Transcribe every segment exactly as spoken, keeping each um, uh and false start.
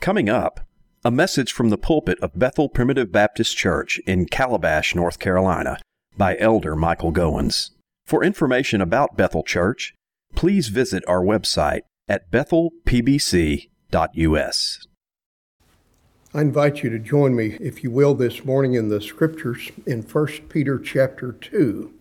Coming up, a message from the pulpit of Bethel Primitive Baptist Church in Calabash, North Carolina, by Elder Michael Goins. For information about Bethel Church, please visit our website at bethel p b c dot u s. I invite you to join me, if you will, this morning in the Scriptures in First Peter chapter two.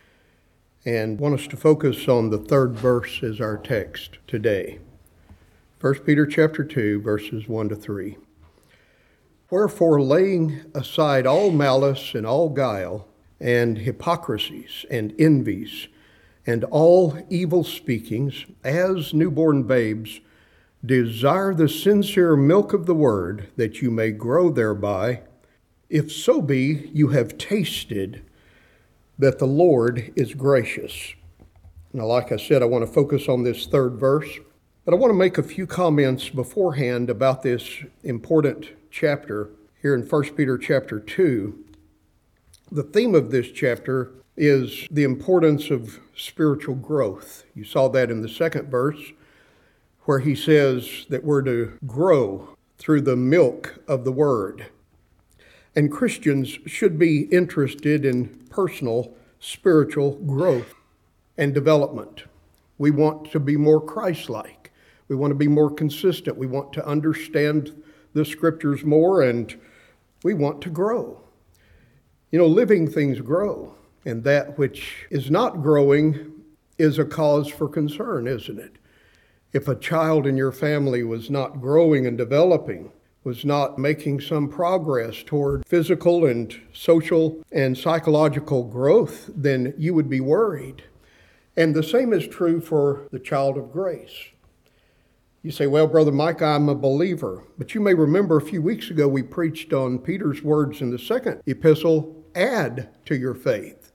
And want us to focus on the third verse as our text today. First Peter chapter two, verses one to three. Wherefore, laying aside all malice and all guile, and hypocrisies and envies, and all evil speakings, as newborn babes, desire the sincere milk of the word, that you may grow thereby, if so be you have tasted that the Lord is gracious. Now, like I said, I want to focus on this third verse, but I want to make a few comments beforehand about this important chapter here in First Peter chapter two. The theme of this chapter is the importance of spiritual growth. You saw that in the second verse, where he says that we're to grow through the milk of the word. And Christians should be interested in personal spiritual growth and development. We want to be more Christ-like. We want to be more consistent. We want to understand the Scriptures more, and we want to grow. You know, living things grow, and that which is not growing is a cause for concern, isn't it? If a child in your family was not growing and developing, was not making some progress toward physical and social and psychological growth, then you would be worried. And the same is true for the child of grace. You say, well, Brother Mike, I'm a believer. But you may remember a few weeks ago we preached on Peter's words in the second epistle, add to your faith.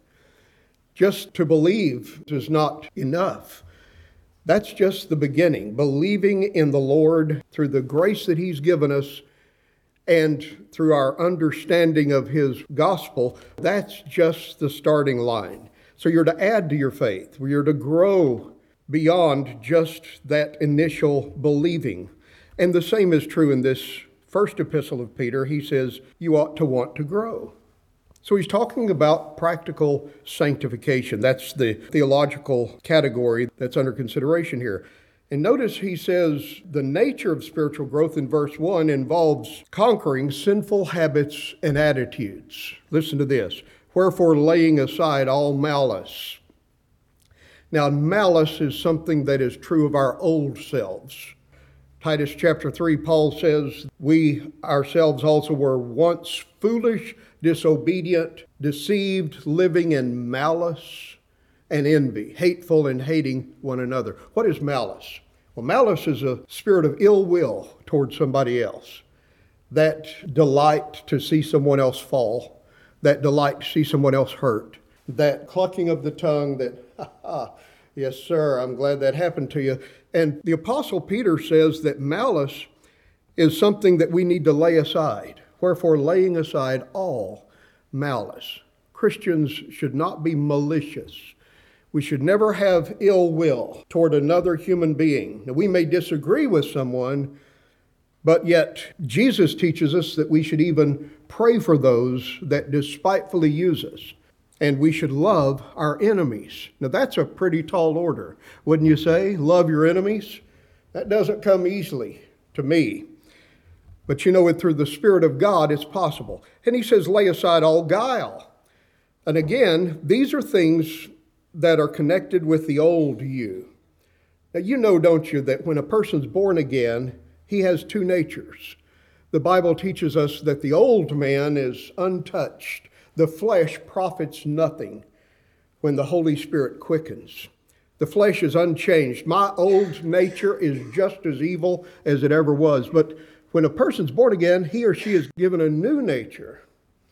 Just to believe is not enough. That's just the beginning. Believing in the Lord through the grace that He's given us and through our understanding of His gospel, that's just the starting line. So you're to add to your faith. You're to grow beyond just that initial believing. And the same is true in this first epistle of Peter. He says you ought to want to grow. So he's talking about practical sanctification. That's the theological category that's under consideration here. And notice he says the nature of spiritual growth in verse one involves conquering sinful habits and attitudes. Listen to this. Wherefore, laying aside all malice. Now, malice is something that is true of our old selves. Titus chapter three, Paul says, we ourselves also were once foolish, disobedient, deceived, living in malice and envy, hateful and hating one another. What is malice? Well, malice is a spirit of ill will toward somebody else, that delight to see someone else fall, that delight to see someone else hurt, that clucking of the tongue that, ha ha, yes, sir, I'm glad that happened to you. And the Apostle Peter says that malice is something that we need to lay aside. Wherefore, laying aside all malice. Christians should not be malicious. We should never have ill will toward another human being. Now, we may disagree with someone, but yet Jesus teaches us that we should even pray for those that despitefully use us. And we should love our enemies. Now, that's a pretty tall order, wouldn't you say? Love your enemies? That doesn't come easily to me. But you know, through the Spirit of God, it's possible. And he says, lay aside all guile. And again, these are things that are connected with the old you. Now, you know, don't you, that when a person's born again, he has two natures. The Bible teaches us that the old man is untouched. The flesh profits nothing when the Holy Spirit quickens. The flesh is unchanged. My old nature is just as evil as it ever was. But when a person's born again, he or she is given a new nature,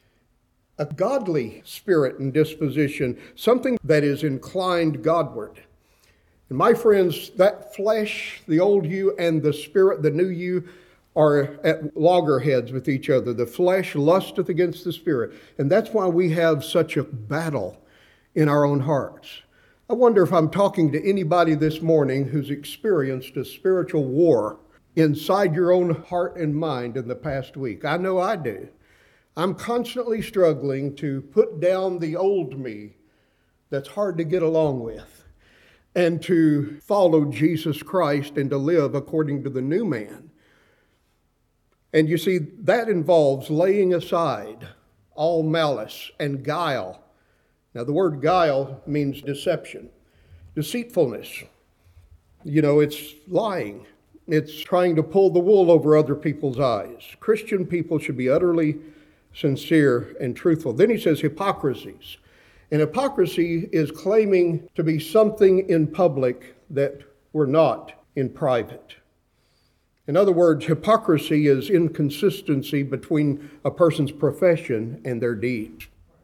a godly spirit and disposition, something that is inclined Godward. And my friends, that flesh, the old you, and the spirit, the new you, are at loggerheads with each other. The flesh lusteth against the spirit. And that's why we have such a battle in our own hearts. I wonder if I'm talking to anybody this morning who's experienced a spiritual war inside your own heart and mind in the past week? I know I do. I'm constantly struggling to put down the old me that's hard to get along with and to follow Jesus Christ and to live according to the new man. And you see, that involves laying aside all malice and guile. Now, the word guile means deception, deceitfulness. You know, it's lying. It's trying to pull the wool over other people's eyes. Christian people should be utterly sincere and truthful. Then he says hypocrisies. And hypocrisy is claiming to be something in public that we're not in private. In other words, hypocrisy is inconsistency between a person's profession and their deeds.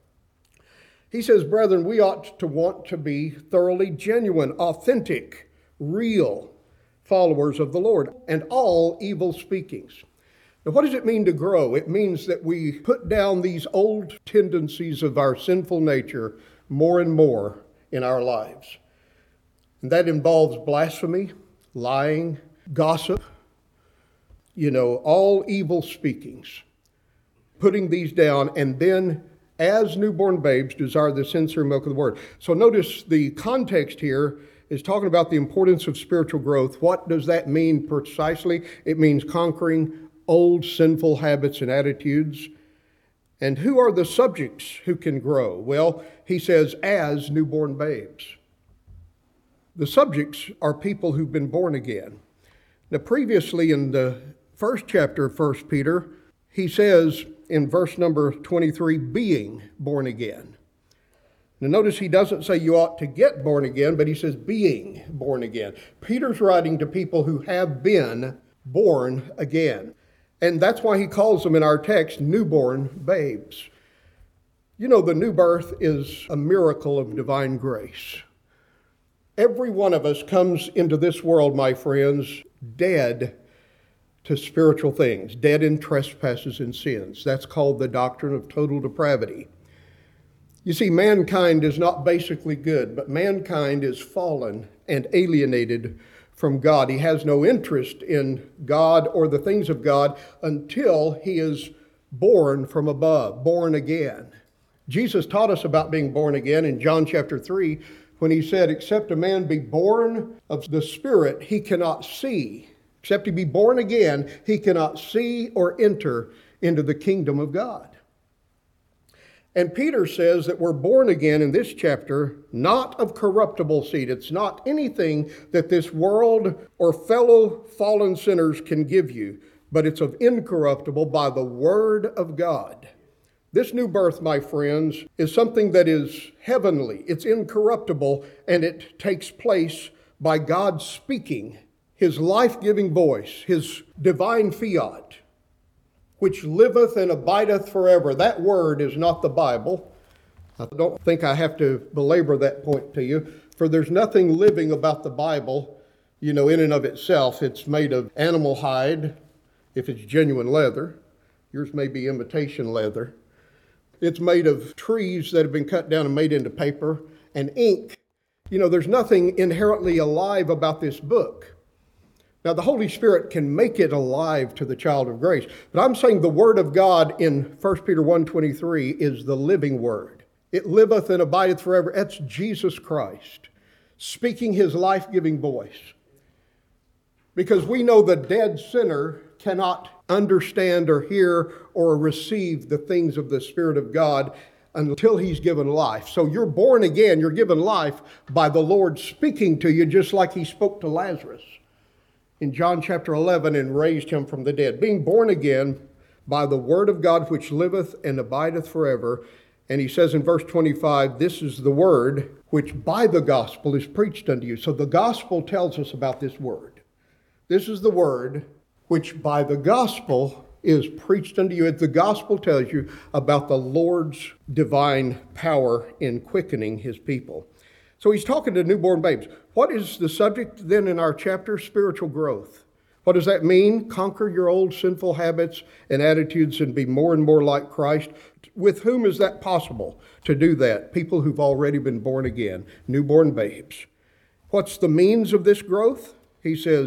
He says, brethren, we ought to want to be thoroughly genuine, authentic, real followers of the Lord, and all evil speakings. Now, what does it mean to grow? It means that we put down these old tendencies of our sinful nature more and more in our lives. And that involves blasphemy, lying, gossip, you know, all evil speakings. Putting these down, and then as newborn babes desire the sincere milk of the word. So notice the context here is talking about the importance of spiritual growth. What does that mean precisely? It means conquering old sinful habits and attitudes. And who are the subjects who can grow? Well, he says, as newborn babes. The subjects are people who've been born again. Now, previously in the first chapter of First Peter, he says in verse number twenty-three, being born again. Now, notice he doesn't say you ought to get born again, but he says being born again. Peter's writing to people who have been born again. And that's why he calls them in our text newborn babes. You know, the new birth is a miracle of divine grace. Every one of us comes into this world, my friends, dead to spiritual things, dead in trespasses and sins. That's called the doctrine of total depravity. You see, mankind is not basically good, but mankind is fallen and alienated from God. He has no interest in God or the things of God until he is born from above, born again. Jesus taught us about being born again in John chapter three when he said, except a man be born of the Spirit, he cannot see. Except he be born again, he cannot see or enter into the kingdom of God. And Peter says that we're born again in this chapter, not of corruptible seed. It's not anything that this world or fellow fallen sinners can give you, but it's of incorruptible by the word of God. This new birth, my friends, is something that is heavenly. It's incorruptible, and it takes place by God speaking his life-giving voice, his divine fiat, which liveth and abideth forever. That word is not the Bible. I don't think I have to belabor that point to you, for there's nothing living about the Bible, you know, in and of itself. It's made of animal hide, if it's genuine leather. Yours may be imitation leather. It's made of trees that have been cut down and made into paper and ink. You know, there's nothing inherently alive about this book. Now, the Holy Spirit can make it alive to the child of grace. But I'm saying the Word of God in First Peter one twenty-three is the living Word. It liveth and abideth forever. That's Jesus Christ speaking his life-giving voice. Because we know the dead sinner cannot understand or hear or receive the things of the Spirit of God until he's given life. So you're born again, you're given life by the Lord speaking to you just like he spoke to Lazarus in John chapter eleven and raised him from the dead. Being born again by the word of God which liveth and abideth forever. And he says in verse twenty-five, this is the word which by the gospel is preached unto you. So the gospel tells us about this word. This is the word which by the gospel is preached unto you. The gospel tells you about the Lord's divine power in quickening his people. So he's talking to newborn babes. What is the subject then in our chapter? Spiritual growth. What does that mean? Conquer your old sinful habits and attitudes and be more and more like Christ. With whom is that possible to do that? People who've already been born again, newborn babes. What's the means of this growth? He says,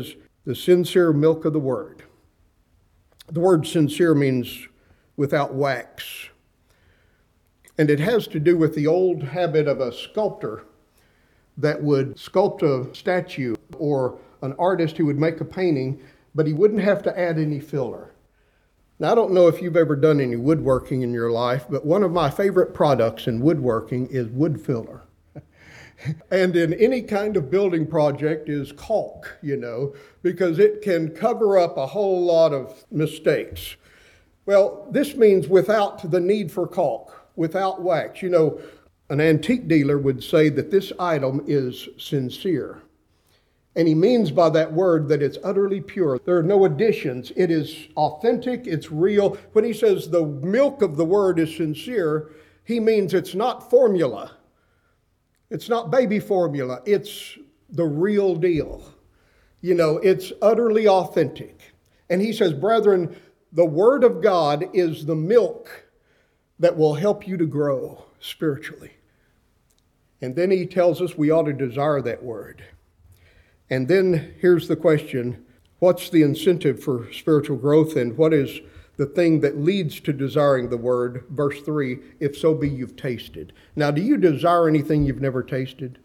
the sincere milk of the Word. The word sincere means without wax. And it has to do with the old habit of a sculptor that would sculpt a statue, or an artist who would make a painting, but he wouldn't have to add any filler. Now, I don't know if you've ever done any woodworking in your life, but one of my favorite products in woodworking is wood filler. And in any kind of building project is caulk, you know, because it can cover up a whole lot of mistakes. Well, this means without the need for caulk, without wax. You know, an antique dealer would say that this item is sincere. And he means by that word that it's utterly pure. There are no additions. It is authentic. It's real. When he says the milk of the word is sincere, he means it's not formula. It's not baby formula. It's the real deal. You know, it's utterly authentic. And he says, brethren, the word of God is the milk that will help you to grow spiritually. And then he tells us we ought to desire that word. And then here's the question, what's the incentive for spiritual growth, and what is the thing that leads to desiring the word? Verse three, if so be you've tasted. Now, do you desire anything you've never tasted?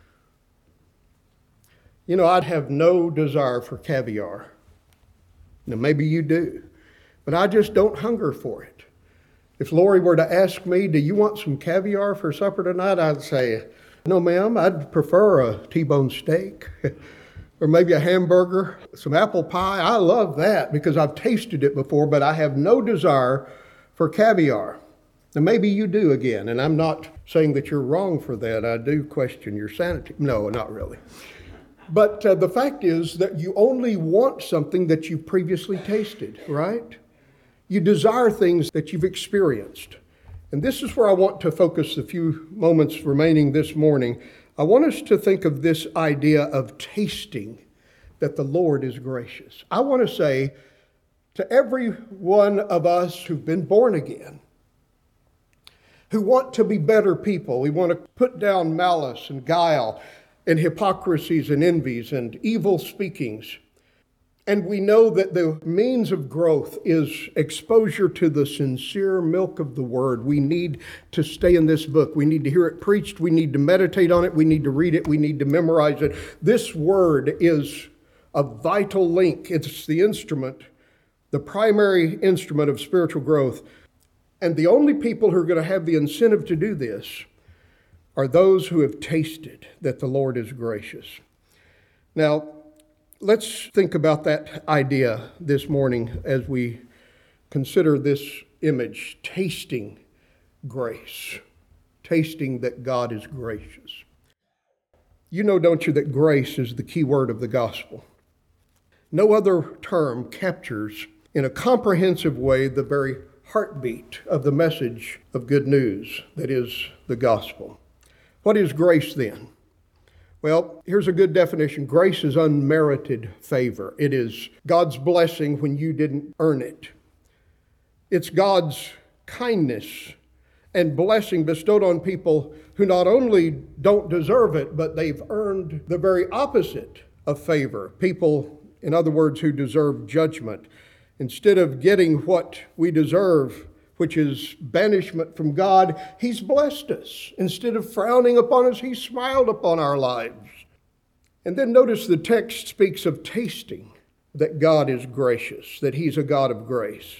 You know, I'd have no desire for caviar. Now, maybe you do, but I just don't hunger for it. If Lori were to ask me, do you want some caviar for supper tonight? I'd say, no, ma'am, I'd prefer a T-bone steak or maybe a hamburger, some apple pie. I love that because I've tasted it before, but I have no desire for caviar. Now, maybe you do again, and I'm not saying that you're wrong for that. I do question your sanity. No, not really. But uh, the fact is that you only want something that you've previously tasted, right? You desire things that you've experienced. And this is where I want to focus the few moments remaining this morning. I want us to think of this idea of tasting that the Lord is gracious. I want to say to every one of us who've been born again, who want to be better people, we want to put down malice and guile and hypocrisies and envies and evil speakings. And we know that the means of growth is exposure to the sincere milk of the word. We need to stay in this book. We need to hear it preached. We need to meditate on it. We need to read it. We need to memorize it. This word is a vital link. It's the instrument, the primary instrument of spiritual growth. And the only people who are going to have the incentive to do this are those who have tasted that the Lord is gracious. Now, let's think about that idea this morning as we consider this image, tasting grace, tasting that God is gracious. You know, don't you, that grace is the key word of the gospel. No other term captures in a comprehensive way the very heartbeat of the message of good news, that is the gospel. What is grace then? Well, here's a good definition. Grace is unmerited favor. It is God's blessing when you didn't earn it. It's God's kindness and blessing bestowed on people who not only don't deserve it, but they've earned the very opposite of favor. People, in other words, who deserve judgment. Instead of getting what we deserve, which is banishment from God, He's blessed us. Instead of frowning upon us, He smiled upon our lives. And then notice the text speaks of tasting that God is gracious, that He's a God of grace.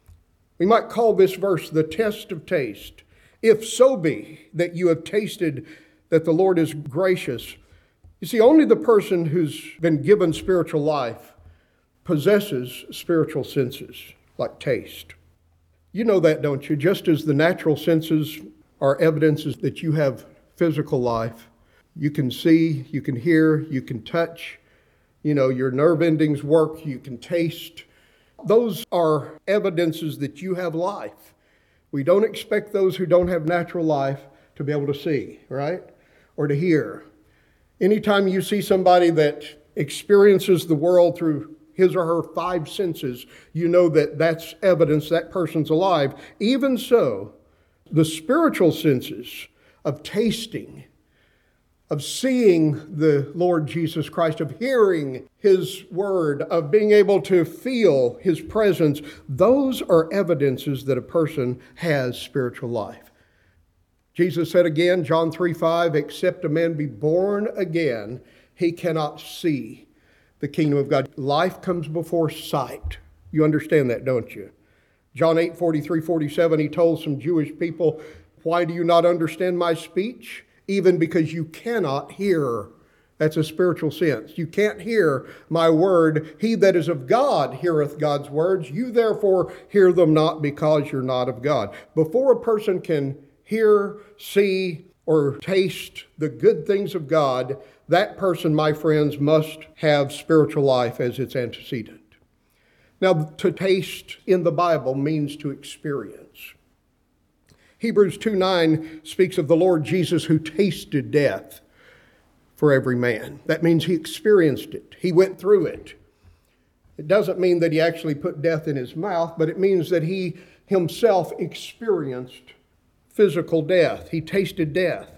We might call this verse the test of taste. If so be that you have tasted that the Lord is gracious. You see, only the person who's been given spiritual life possesses spiritual senses, like taste. You know that, don't you? Just as the natural senses are evidences that you have physical life. You can see, you can hear, you can touch. You know, your nerve endings work, you can taste. Those are evidences that you have life. We don't expect those who don't have natural life to be able to see, right? Or to hear. Anytime you see somebody that experiences the world through his or her five senses, you know that that's evidence that person's alive. Even so, the spiritual senses of tasting of seeing the Lord Jesus Christ, of hearing His word, of being able to feel His presence, those are evidences that a person has spiritual life. Jesus said again, John three five, except a man be born again, he cannot see the kingdom of God. Life comes before sight. You understand that, don't you? John eight forty-three forty-seven, he told some Jewish people, why do you not understand my speech? Even because you cannot hear. That's a spiritual sense. You can't hear my word. He that is of God heareth God's words. You therefore hear them not because you're not of God. Before a person can hear, see, or taste the good things of God, that person, my friends, must have spiritual life as its antecedent. Now, to taste in the Bible means to experience. Hebrews two nine speaks of the Lord Jesus who tasted death for every man. That means he experienced it. He went through it. It doesn't mean that he actually put death in his mouth, but it means that he himself experienced physical death. He tasted death.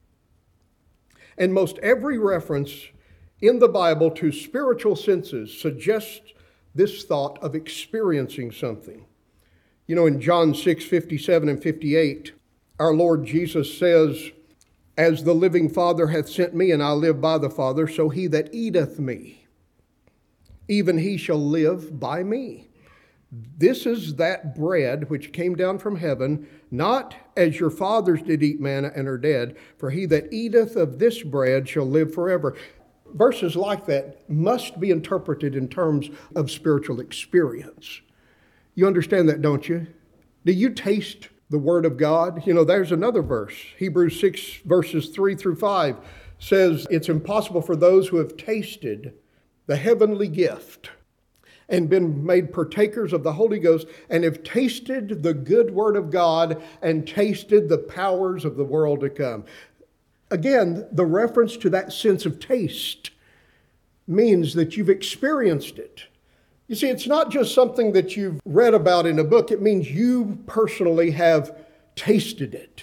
And most every reference in the Bible to spiritual senses suggests this thought of experiencing something. You know, in John six fifty-seven and fifty-eight, our Lord Jesus says, as the living Father hath sent me, and I live by the Father, so he that eateth me, even he shall live by me. This is that bread which came down from heaven, not as your fathers did eat manna and are dead, for he that eateth of this bread shall live forever. Verses like that must be interpreted in terms of spiritual experience. You understand that, don't you? Do you taste the Word of God? You know, there's another verse. Hebrews six, verses three through five says, it's impossible for those who have tasted the heavenly gift and been made partakers of the Holy Ghost and have tasted the good Word of God and tasted the powers of the world to come. Again, the reference to that sense of taste means that you've experienced it. You see, it's not just something that you've read about in a book. It means you personally have tasted it.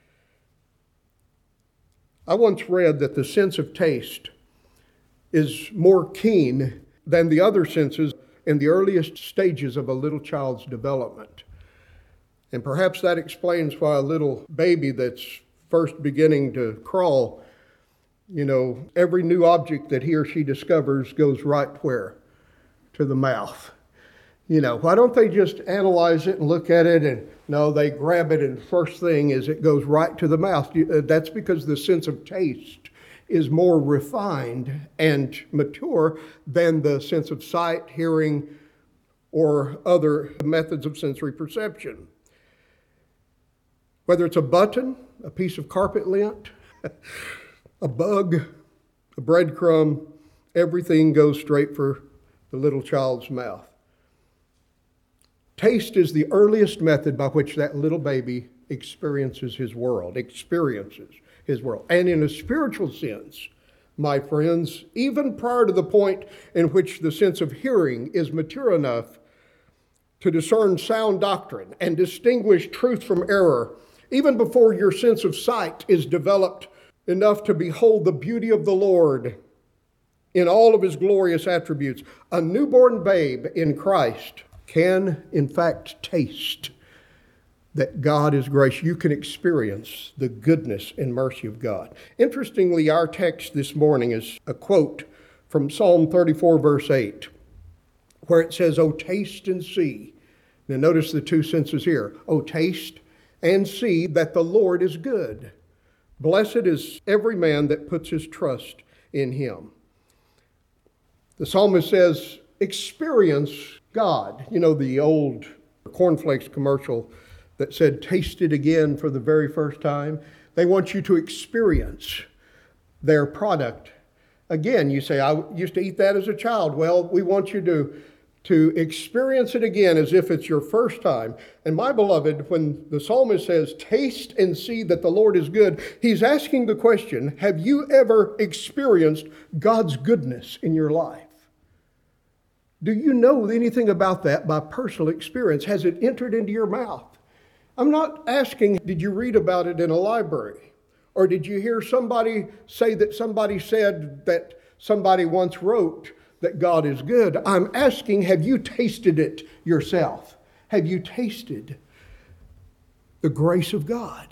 I once read that the sense of taste is more keen than the other senses in the earliest stages of a little child's development. And perhaps that explains why a little baby that's first beginning to crawl, you know, every new object that he or she discovers goes right where? To the mouth. You know, why don't they just analyze it and look at it and no, they grab it and first thing is it goes right to the mouth. That's because the sense of taste is more refined and mature than the sense of sight, hearing, or other methods of sensory perception. Whether it's a button, a piece of carpet lint, a bug, a breadcrumb, everything goes straight for the little child's mouth. Taste is the earliest method by which that little baby experiences his world, experiences his world. And in a spiritual sense, my friends, even prior to the point in which the sense of hearing is mature enough to discern sound doctrine and distinguish truth from error, even before your sense of sight is developed enough to behold the beauty of the Lord in all of his glorious attributes, a newborn babe in Christ can, in fact, taste that God is gracious. You can experience the goodness and mercy of God. Interestingly, our text this morning is a quote from Psalm thirty-four, verse eight, where it says, "Oh, taste and see." Now notice the two senses here. "Oh, taste and see that the Lord is good. Blessed is every man that puts his trust in him." The psalmist says, experience God. You know, the old cornflakes commercial that said, taste it again for the very first time. They want you to experience their product. Again, you say, I used to eat that as a child. Well, we want you to, to experience it again as if it's your first time. And my beloved, when the psalmist says, taste and see that the Lord is good, he's asking the question, have you ever experienced God's goodness in your life? Do you know anything about that by personal experience? Has it entered into your mouth? I'm not asking, did you read about it in a library? Or did you hear somebody say that somebody said that somebody once wrote that God is good? I'm asking, have you tasted it yourself? Have you tasted the grace of God?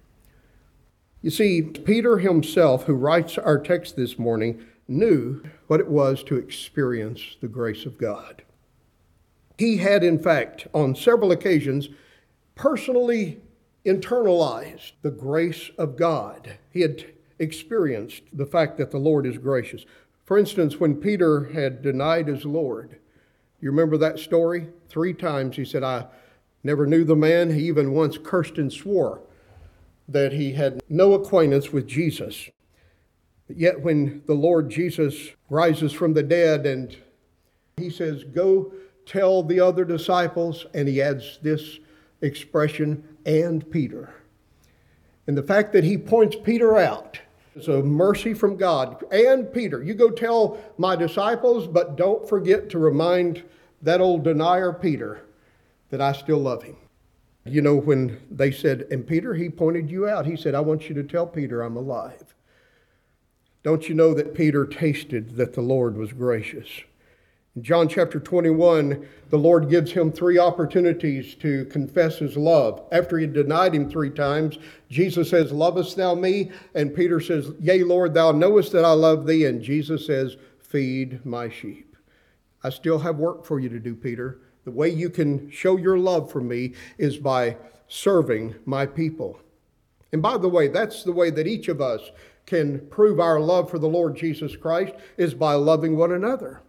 You see, Peter himself, who writes our text this morning, knew what it was to experience the grace of God. He had, in fact, on several occasions, personally internalized the grace of God. He had experienced the fact that the Lord is gracious. For instance, when Peter had denied his Lord, you remember that story? Three times he said, I never knew the man. He even once cursed and swore that he had no acquaintance with Jesus. Yet when the Lord Jesus rises from the dead and he says, go tell the other disciples, and he adds this expression, and Peter. And the fact that he points Peter out is a mercy from God. And Peter, you go tell my disciples, but don't forget to remind that old denier Peter that I still love him. You know, when they said, and Peter, he pointed you out. He said, I want you to tell Peter I'm alive. Don't you know that Peter tasted that the Lord was gracious? In John chapter twenty-one, the Lord gives him three opportunities to confess his love. After he denied him three times, Jesus says, lovest thou me? And Peter says, yea, Lord, thou knowest that I love thee. And Jesus says, feed my sheep. I still have work for you to do, Peter. The way you can show your love for me is by serving my people. And by the way, that's the way that each of us can prove our love for the Lord Jesus Christ, is by loving one another.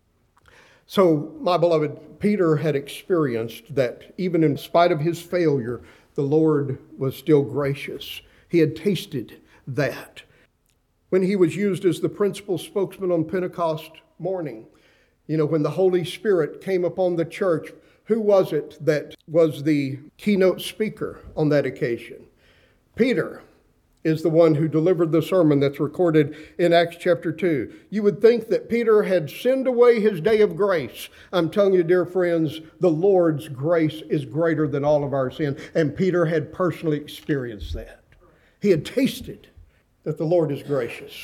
So, my beloved, Peter had experienced that even in spite of his failure, the Lord was still gracious. He had tasted that. When he was used as the principal spokesman on Pentecost morning, you know, when the Holy Spirit came upon the church, who was it that was the keynote speaker on that occasion? Peter is the one who delivered the sermon that's recorded in Acts chapter two. You would think that Peter had sinned away his day of grace. I'm telling you, dear friends, the Lord's grace is greater than all of our sin. And Peter had personally experienced that. He had tasted that the Lord is gracious.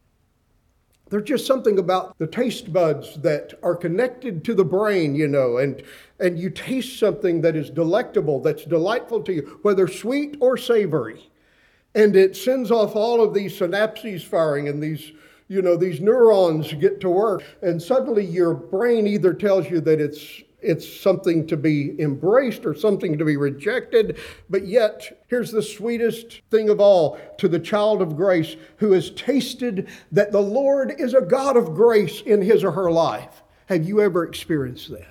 There's just something about the taste buds that are connected to the brain, you know, and, and you taste something that is delectable, that's delightful to you, whether sweet or savory. And it sends off all of these synapses firing, and these, you know, these neurons get to work. And suddenly your brain either tells you that it's it's something to be embraced or something to be rejected. But yet, here's the sweetest thing of all to the child of grace who has tasted that the Lord is a God of grace in his or her life. Have you ever experienced that?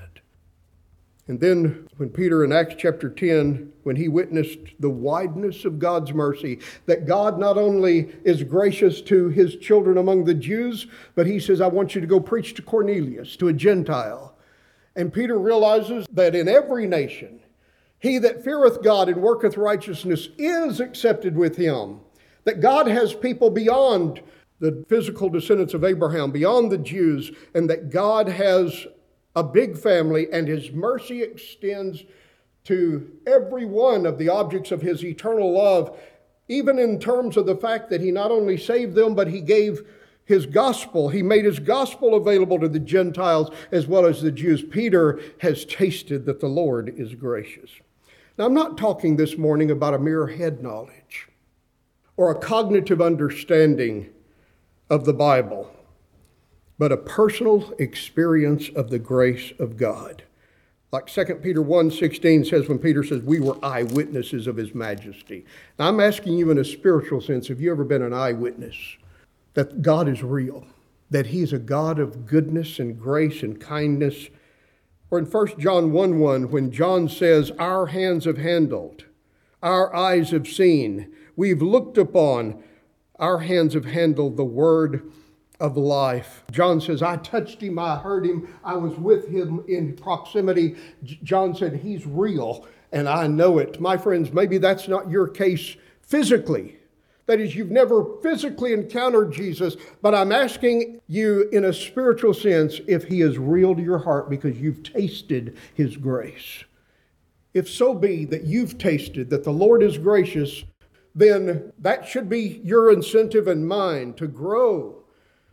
And then when Peter in Acts chapter ten, when he witnessed the wideness of God's mercy, that God not only is gracious to his children among the Jews, but he says, I want you to go preach to Cornelius, to a Gentile. And Peter realizes that in every nation, he that feareth God and worketh righteousness is accepted with him. That God has people beyond the physical descendants of Abraham, beyond the Jews, and that God has a big family, and his mercy extends to every one of the objects of his eternal love, even in terms of the fact that he not only saved them, but he gave his gospel. He made his gospel available to the Gentiles as well as the Jews. Peter has tasted that the Lord is gracious. Now, I'm not talking this morning about a mere head knowledge or a cognitive understanding of the Bible, but a personal experience of the grace of God. Like Second Peter one sixteen says when Peter says, we were eyewitnesses of his majesty. Now I'm asking you in a spiritual sense, have you ever been an eyewitness that God is real, that he's a God of goodness and grace and kindness? Or in First John one one, when John says, our hands have handled, our eyes have seen, we've looked upon, our hands have handled the word of life. John says, I touched him, I heard him, I was with him in proximity. John said, he's real, and I know it. My friends, maybe that's not your case physically. That is, you've never physically encountered Jesus, but I'm asking you in a spiritual sense if he is real to your heart because you've tasted his grace. If so be that you've tasted that the Lord is gracious, then that should be your incentive and mine to grow,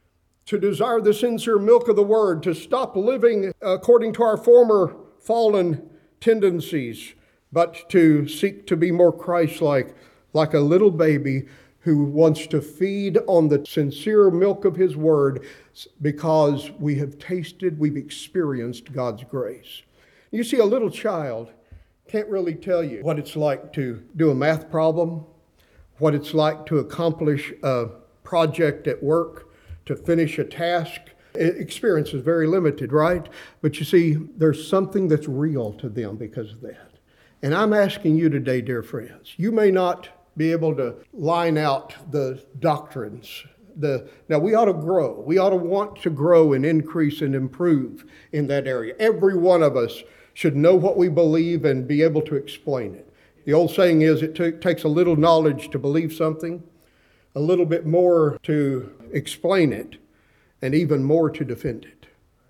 to desire the sincere milk of the Word, to stop living according to our former fallen tendencies, but to seek to be more Christ-like, like a little baby who wants to feed on the sincere milk of His Word because we have tasted, we've experienced God's grace. You see, a little child can't really tell you what it's like to do a math problem, what it's like to accomplish a project at work, to finish a task. Experience is very limited, right? But you see, there's something that's real to them because of that. And I'm asking you today, dear friends, you may not be able to line out the doctrines. The, now, we ought to grow. We ought to want to grow and increase and improve in that area. Every one of us should know what we believe and be able to explain it. The old saying is, it t- takes a little knowledge to believe something, a little bit more to explain it, and even more to defend it.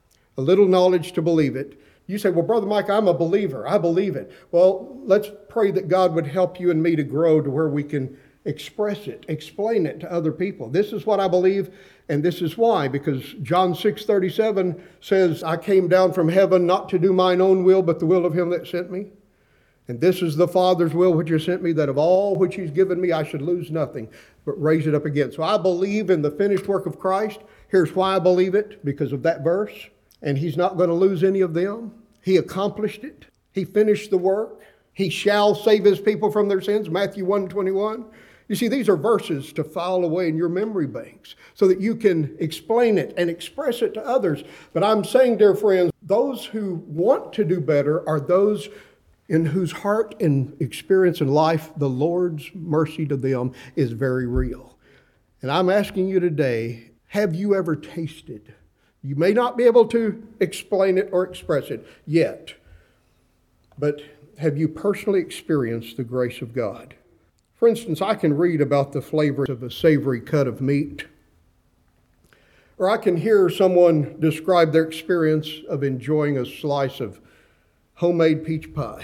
A little knowledge to believe it. You say, well, Brother Mike, I'm a believer. I believe it. Well, let's pray that God would help you and me to grow to where we can express it, explain it to other people. This is what I believe, and this is why. Because John six thirty-seven says, I came down from heaven not to do mine own will, but the will of Him that sent me. And this is the Father's will which has sent me, that of all which He's given me, I should lose nothing, but raise it up again. So I believe in the finished work of Christ. Here's why I believe it, because of that verse. And He's not going to lose any of them. He accomplished it. He finished the work. He shall save His people from their sins, Matthew one twenty-one. You see, these are verses to file away in your memory banks so that you can explain it and express it to others. But I'm saying, dear friends, those who want to do better are those in whose heart and experience in life the Lord's mercy to them is very real. And I'm asking you today, have you ever tasted? You may not be able to explain it or express it yet, but have you personally experienced the grace of God? For instance, I can read about the flavor of a savory cut of meat, or I can hear someone describe their experience of enjoying a slice of homemade peach pie.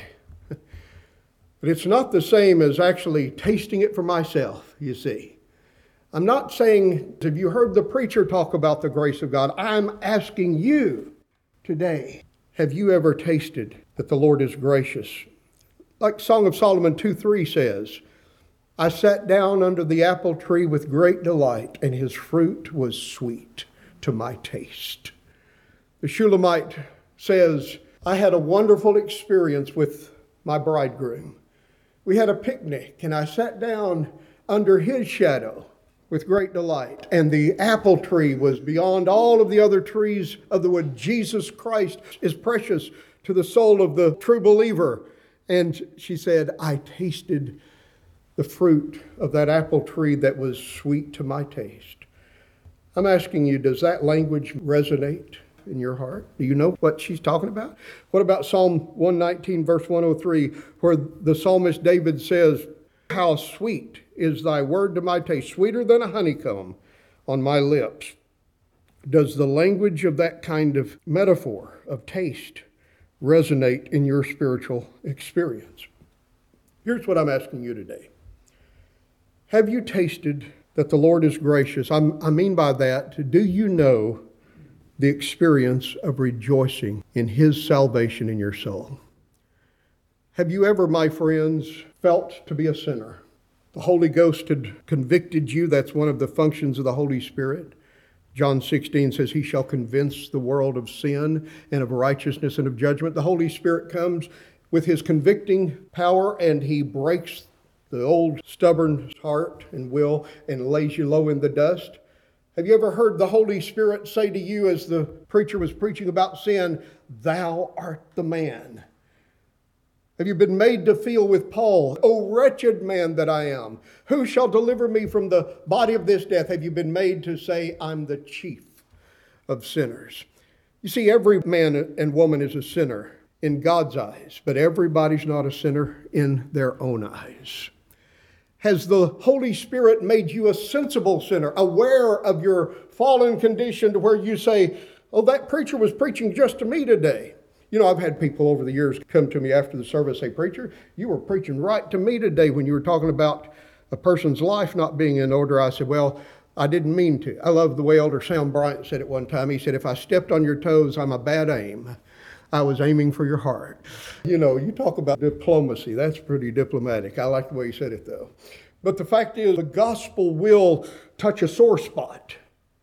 But it's not the same as actually tasting it for myself, you see. I'm not saying, have you heard the preacher talk about the grace of God? I'm asking you today, have you ever tasted that the Lord is gracious? Like Song of Solomon two three says, I sat down under the apple tree with great delight, and his fruit was sweet to my taste. The Shulamite says, I had a wonderful experience with my bridegroom. We had a picnic, and I sat down under his shadow with great delight. And the apple tree was beyond all of the other trees of the wood. Jesus Christ is precious to the soul of the true believer. And she said, I tasted the fruit of that apple tree that was sweet to my taste. I'm asking you, does that language resonate in your heart? Do you know what she's talking about? What about Psalm one nineteen, verse one oh three, where the psalmist David says, how sweet is thy word to my taste, sweeter than a honeycomb on my lips. Does the language of that kind of metaphor of taste resonate in your spiritual experience? Here's what I'm asking you today. Have you tasted that the Lord is gracious? I'm, I mean by that, do you know the experience of rejoicing in His salvation in your soul? Have you ever, my friends, felt to be a sinner? The Holy Ghost had convicted you. That's one of the functions of the Holy Spirit. John sixteen says, He shall convince the world of sin and of righteousness and of judgment. The Holy Spirit comes with His convicting power, and He breaks the old stubborn heart and will and lays you low in the dust. Have you ever heard the Holy Spirit say to you as the preacher was preaching about sin, thou art the man? Have you been made to feel with Paul, O wretched man that I am, who shall deliver me from the body of this death? Have you been made to say, I'm the chief of sinners? You see, every man and woman is a sinner in God's eyes, but everybody's not a sinner in their own eyes. Has the Holy Spirit made you a sensible sinner, aware of your fallen condition to where you say, oh, that preacher was preaching just to me today? You know, I've had people over the years come to me after the service say, preacher, you were preaching right to me today when you were talking about a person's life not being in order, I said, well, I didn't mean to. I love the way Elder Sam Bryant said it one time. He said, if I stepped on your toes, I'm a bad aim. I was aiming for your heart. You know, you talk about diplomacy. That's pretty diplomatic. I like the way he said it, though. But the fact is, the gospel will touch a sore spot.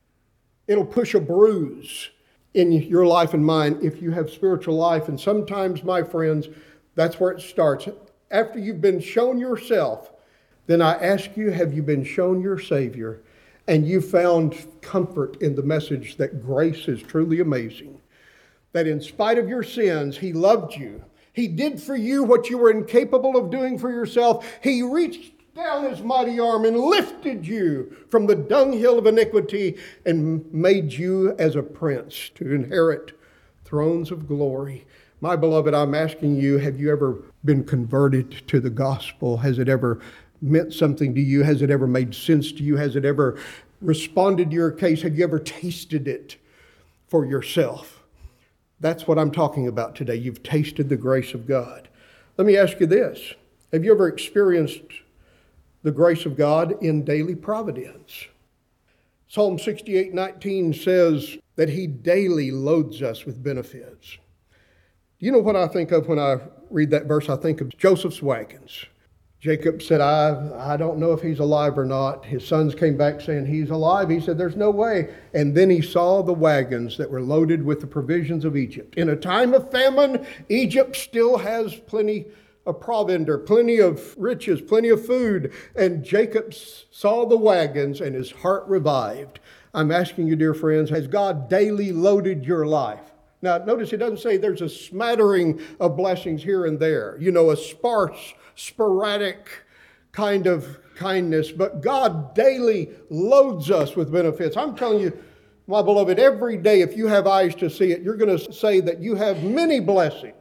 It'll push a bruise in your life and mine if you have spiritual life. And sometimes, my friends, that's where it starts. After you've been shown yourself, then I ask you, have you been shown your Savior? And you found comfort in the message that grace is truly amazing. That in spite of your sins, He loved you. He did for you what you were incapable of doing for yourself. He reached down His mighty arm and lifted you from the dunghill of iniquity and made you as a prince to inherit thrones of glory. My beloved, I'm asking you, have you ever been converted to the gospel? Has it ever meant something to you? Has it ever made sense to you? Has it ever responded to your case? Have you ever tasted it for yourself? That's what I'm talking about today. You've tasted the grace of God. Let me ask you this. Have you ever experienced the grace of God in daily providence? Psalm sixty-eight nineteen says that He daily loads us with benefits. You know what I think of when I read that verse? I think of Joseph's wagons. Jacob said, I, I don't know if he's alive or not. His sons came back saying, he's alive. He said, there's no way. And then he saw the wagons that were loaded with the provisions of Egypt. In a time of famine, Egypt still has plenty of provender, plenty of riches, plenty of food. And Jacob saw the wagons and his heart revived. I'm asking you, dear friends, has God daily loaded your life? Now, notice it doesn't say there's a smattering of blessings here and there. You know, a sparse, sporadic kind of kindness. But God daily loads us with benefits. I'm telling you, my beloved, every day, if you have eyes to see it, you're going to say that you have many blessings.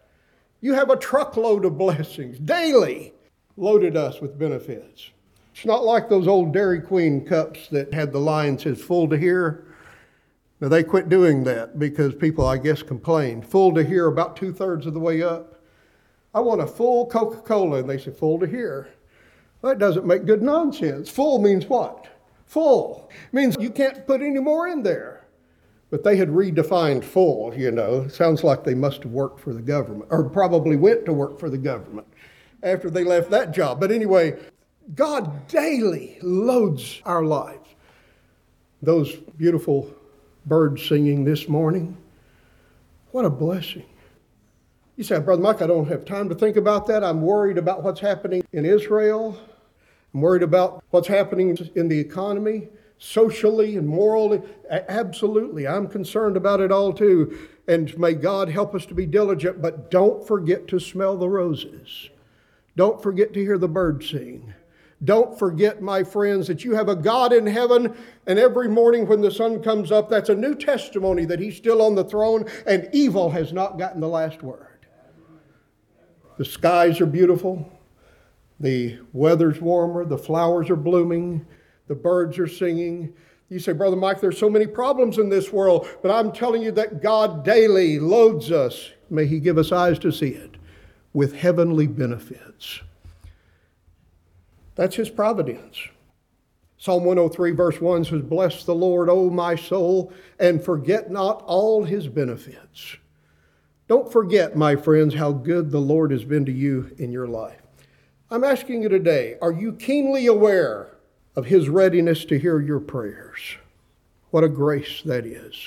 You have a truckload of blessings. Daily loaded us with benefits. It's not like those old Dairy Queen cups that had the line says full to here. Now, they quit doing that because people, I guess, complained. Full to here about two-thirds of the way up. I want a full Coca-Cola. And they say, full to here. Well, that doesn't make good nonsense. Full means what? Full. It means you can't put any more in there. But they had redefined full, you know. Sounds like they must have worked for the government, or probably went to work for the government after they left that job. But anyway, God daily loads our lives. Those beautiful birds singing this morning. What a blessing. You say, Brother Mike, I don't have time to think about that. I'm worried about what's happening in Israel. I'm worried about what's happening in the economy, socially and morally. Absolutely. I'm concerned about it all too. And may God help us to be diligent, but don't forget to smell the roses. Don't forget to hear the birds sing. Don't forget, my friends, that you have a God in heaven, and every morning when the sun comes up, that's a new testimony that He's still on the throne and evil has not gotten the last word. The skies are beautiful. The weather's warmer. The flowers are blooming. The birds are singing. You say, Brother Mike, there's so many problems in this world, but I'm telling you that God daily loads us, may He give us eyes to see it, with heavenly benefits. That's His providence. Psalm one oh three verse one says, bless the Lord, O my soul, and forget not all His benefits. Don't forget, my friends, how good the Lord has been to you in your life. I'm asking you today, are you keenly aware of His readiness to hear your prayers? What a grace that is.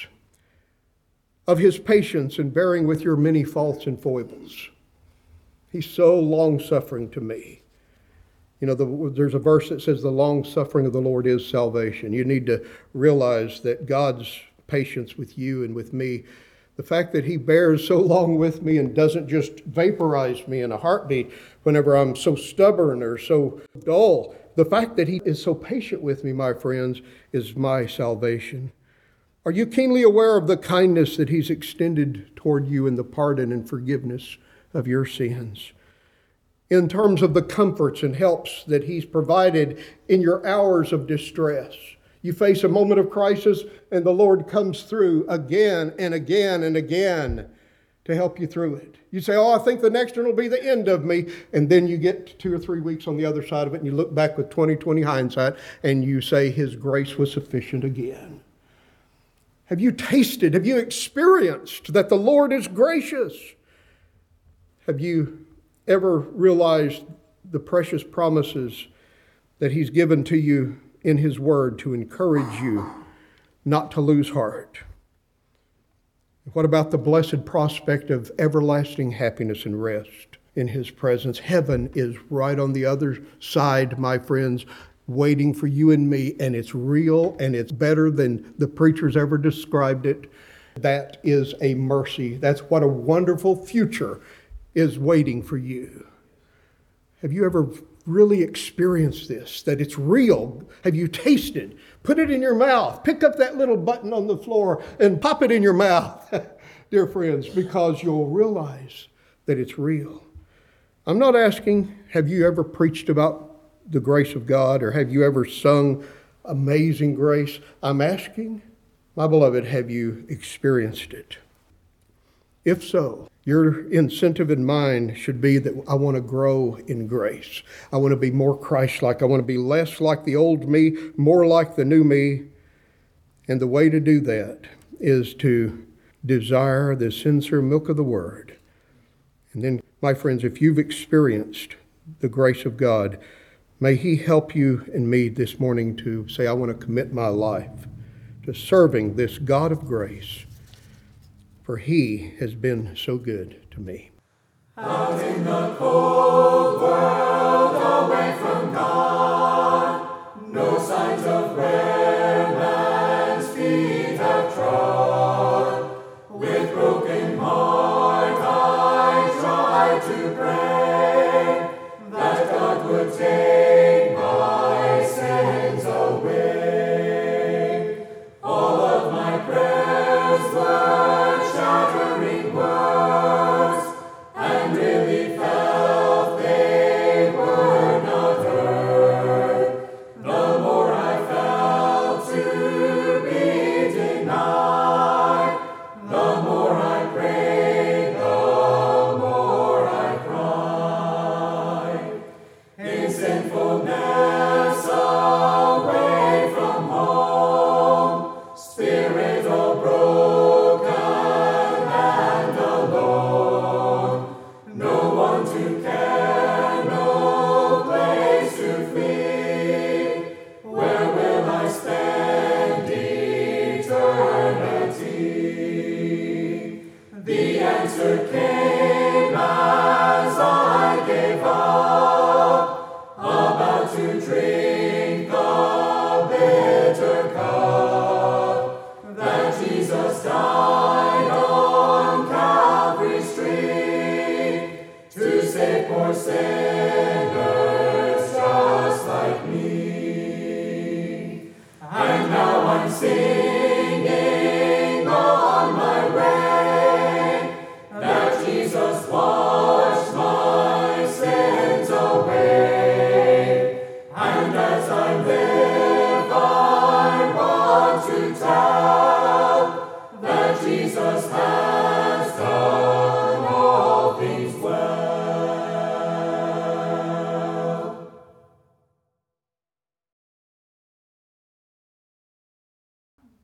Of His patience in bearing with your many faults and foibles. He's so long-suffering to me. You know, the, there's a verse that says the long-suffering of the Lord is salvation. You need to realize that God's patience with you and with me, the fact that He bears so long with me and doesn't just vaporize me in a heartbeat whenever I'm so stubborn or so dull, the fact that He is so patient with me, my friends, is my salvation. Are you keenly aware of the kindness that He's extended toward you in the pardon and forgiveness of your sins? In terms of the comforts and helps that He's provided in your hours of distress. You face a moment of crisis and the Lord comes through again and again and again to help you through it. You say, oh, I think the next one will be the end of me. And then you get two or three weeks on the other side of it, and you look back with twenty twenty hindsight, and you say his grace was sufficient again. Have you tasted, have you experienced that the Lord is gracious? Have you ever realized the precious promises that he's given to you in his word to encourage you not to lose heart? What about the blessed prospect of everlasting happiness and rest in his presence? Heaven is right on the other side, my friends, waiting for you and me, and it's real, and it's better than the preachers ever described it. That is a mercy. That's what a wonderful future is waiting for you. Have you ever really experienced this, that it's real? Have you tasted? Put it in your mouth. Pick up that little button on the floor and pop it in your mouth, dear friends, because you'll realize that it's real. I'm not asking, have you ever preached about the grace of God, or have you ever sung Amazing Grace? I'm asking, my beloved, have you experienced it? If so, your incentive in mind should be that I want to grow in grace. I want to be more Christ-like. I want to be less like the old me, more like the new me. And the way to do that is to desire the sincere milk of the Word. And then, my friends, if you've experienced the grace of God, may he help you and me this morning to say, I want to commit my life to serving this God of grace, for he has been so good to me. Out in the cold world, away from God, no signs of where man's feet have trod. With broken heart I try to pray that God would take my sins away. All of my prayers were shattering words, and really felt they were not heard. The more I felt to be denied, the more I prayed, the more I cried. In sinfulness away from home, spirit all broken and alone, no one to care, no place to flee. Where will I spend eternity? The answer came as I gave up, about to drink the bitter cup that Jesus died on Calvary's tree to save poor sinners just like me. And now I'm singing